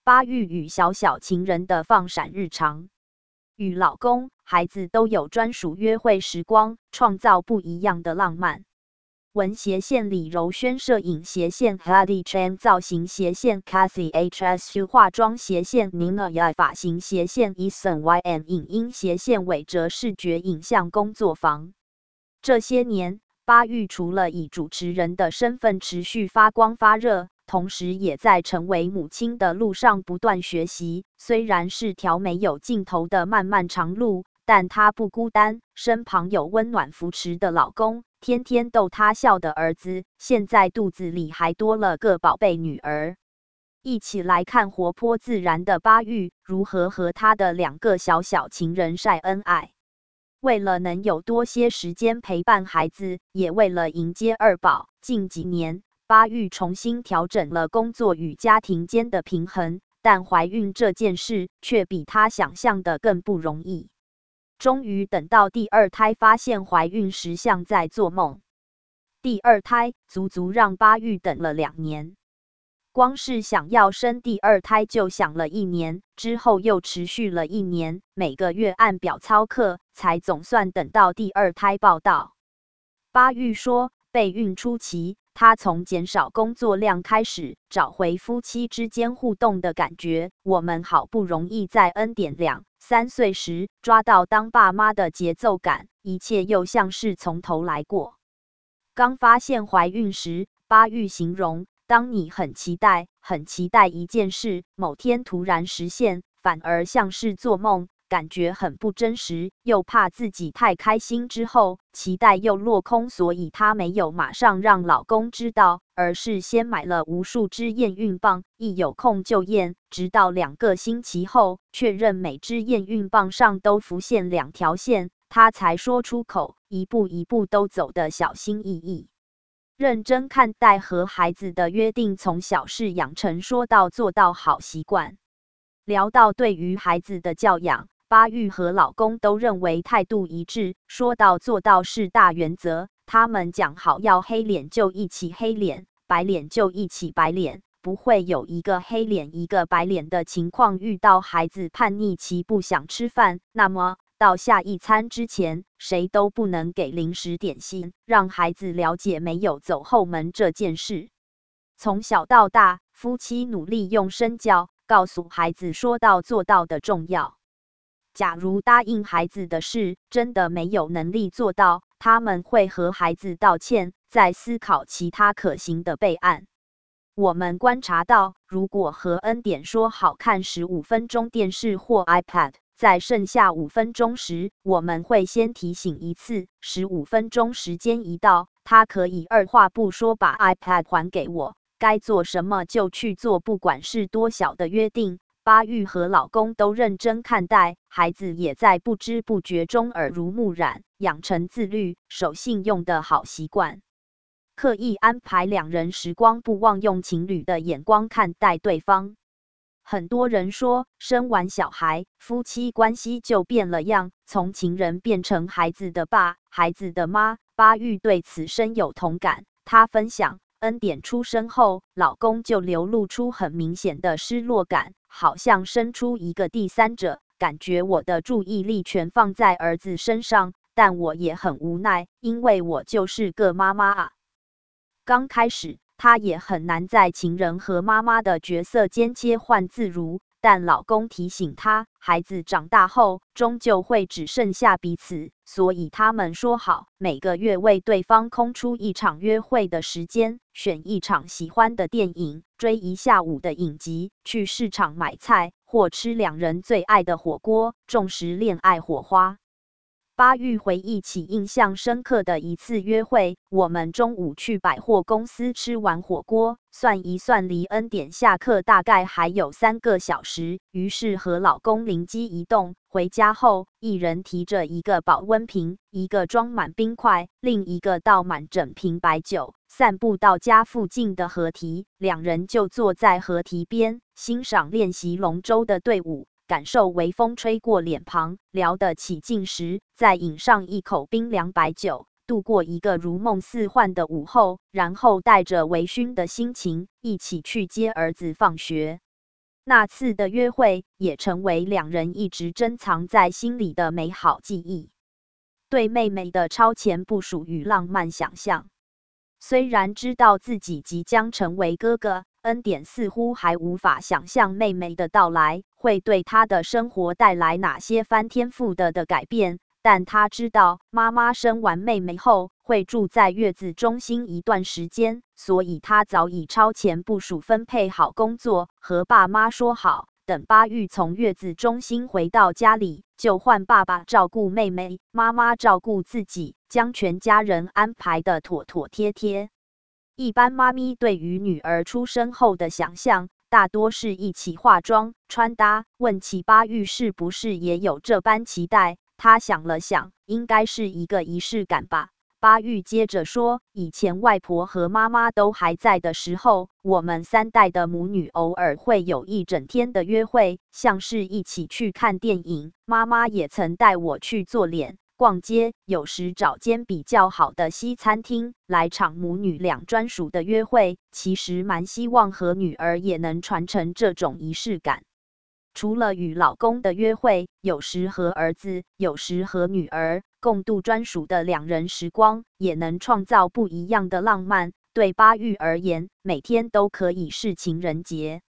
巴育与小小情人的放闪日常，与老公、孩子都有专属约会时光，创造不一样的浪漫。文斜线李柔萱，摄影斜线 Hadi Chan， 造型斜线 Kathy HSU， 化妆斜线 Nina Y， 发型斜线 Eason YN， 影音斜线韦哲，视觉影像工作坊。这些年，巴育除了以主持人的身份持续发光发热，同时也在成为母亲的路上不断学习。虽然是条没有尽头的漫漫长路，但她不孤单，身旁有温暖扶持的老公，天天逗她笑的儿子，现在肚子里还多了个宝贝女儿。一起来看活泼自然的巴育如何和她的2个小小情人晒恩爱。为了能有多些时间陪伴孩子，也为了迎接2宝，近几年巴育重新调整了工作与家庭间的平衡，但怀孕这件事却比她想象的更不容易。终于等到第2胎，发现怀孕时像在做梦。第2胎足足让巴育等了2年。光是想要生第2胎就想了1年，之后又持续了1年，每个月按表操课，才总算等到第2胎报到。巴育说，备孕初期，她从减少工作量开始，找回夫妻之间互动的感觉。我们好不容易在恩典2、3岁时抓到当爸妈的节奏感，一切又像是从头来过。刚发现怀孕时，巴育形容，当你很期待一件事，某天突然实现，反而像是做梦，感觉很不真实，又怕自己太开心之后，期待又落空，所以她没有马上让老公知道，而是先买了无数支验孕棒，一有空就验，直到2个星期后，确认每支验孕棒上都浮现2条线，她才说出口，一步一步都走得小心翼翼。认真看待和孩子的约定，从小事养成说到做到好习惯。聊到对于孩子的教养，巴育和老公都认为态度一致，说到做到是大原则。他们讲好要黑脸就一起黑脸，白脸就一起白脸，不会有一个黑脸一个白脸的情况。遇到孩子叛逆期不想吃饭，那么到下一餐之前，谁都不能给零食点心，让孩子了解没有走后门这件事。从小到大，夫妻努力用身教，告诉孩子说到做到的重要。假如答应孩子的事，真的没有能力做到，他们会和孩子道歉，再思考其他可行的备案。我们观察到，如果和恩典说好看15分钟电视或 iPad，在剩下5分钟时，我们会先提醒一次，15分钟时间一到，他可以二话不说把 iPad 还给我，该做什么就去做，不管是多小的约定，巴育和老公都认真看待，孩子也在不知不觉中耳濡目染，养成自律、守信用的好习惯。刻意安排2人时光，不忘用情侣的眼光看待对方。很多人说，生完小孩，夫妻关系就变了样，从情人变成孩子的爸、孩子的妈。巴育对此深有同感。她分享，恩典出生后，老公就流露出很明显的失落感，好像生出一个第三者，感觉我的注意力全放在儿子身上，但我也很无奈，因为我就是个妈妈啊。刚开始，她也很难在情人和妈妈的角色间切换自如，但老公提醒她，孩子长大后终究会只剩下彼此，所以他们说好，每个月为对方空出1场约会的时间，选1场喜欢的电影，追1下午的影集，去市场买菜，或吃2人最爱的火锅，重拾恋爱火花。巴育回忆起印象深刻的一次约会，我们中午去百货公司吃完火锅，算一算离恩典下课大概还有3个小时，于是和老公灵机一动，回家后一人提着1个保温瓶，一个装满冰块，另一个倒满整瓶白酒，散步到家附近的河堤，2人就坐在河堤边，欣赏练习龙舟的队伍，感受微风吹过脸庞，聊得起劲时，再饮上1口冰凉白酒，度过一个如梦似幻的午后，然后带着微醺的心情，一起去接儿子放学。 那次的约会也成为两人一直珍藏在心里的美好记忆。对妹妹的超前部署与浪漫想象，虽然知道自己即将成为哥哥，恩典似乎还无法想象妹妹的到来会对他的生活带来哪些翻天覆地的改变。但他知道妈妈生完妹妹后会住在月子中心一段时间，所以他早已超前部署，分配好工作，和爸妈说好，等巴育从月子中心回到家里，就换爸爸照顾妹妹，妈妈照顾自己，将全家人安排得妥妥帖帖。一般妈咪对于女儿出生后的想象，大多是一起化妆、穿搭。问起巴育是不是也有这般期待，他想了想，应该是一个仪式感吧。巴育接着说，以前外婆和妈妈都还在的时候，我们3代的母女偶尔会有一整天的约会，像是一起去看电影，妈妈也曾带我去做脸、逛街，有时找间比较好的西餐厅来场母女俩专属的约会。其实蛮希望和女儿也能传承这种仪式感。除了与老公的约会，有时和儿子，有时和女儿共度专属的两人时光，也能创造不一样的浪漫。对巴育而言，每天都可以是情人节。